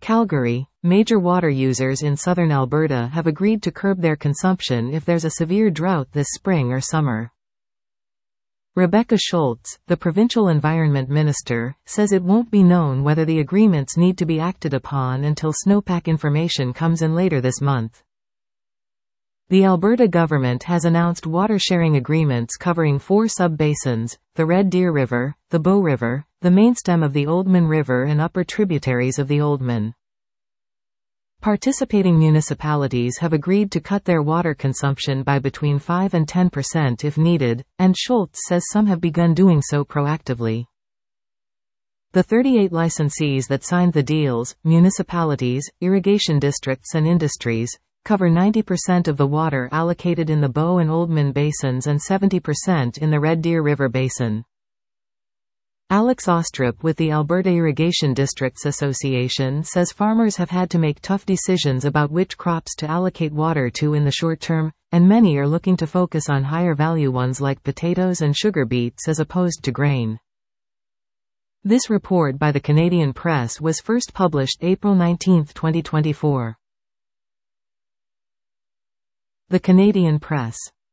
Calgary, major water users in southern Alberta have agreed to curb their consumption if there's a severe drought this spring or summer. Rebecca Schultz, the provincial environment minister, says it won't be known whether the agreements need to be acted upon until snowpack information comes in later this month. The Alberta government has announced water-sharing agreements covering 4 sub-basins: the Red Deer River, the Bow River, the mainstem of the Oldman River and upper tributaries of the Oldman. Participating municipalities have agreed to cut their water consumption by between 5 and 10% if needed, and Schultz says some have begun doing so proactively. The 38 licensees that signed the deals, municipalities, irrigation districts and industries, cover 90% of the water allocated in the Bow and Oldman basins and 70% in the Red Deer River basin. Alex Ostrup with the Alberta Irrigation Districts Association says farmers have had to make tough decisions about which crops to allocate water to in the short term, and many are looking to focus on higher value ones like potatoes and sugar beets as opposed to grain. This report by the Canadian Press was first published April 19, 2024. The Canadian Press.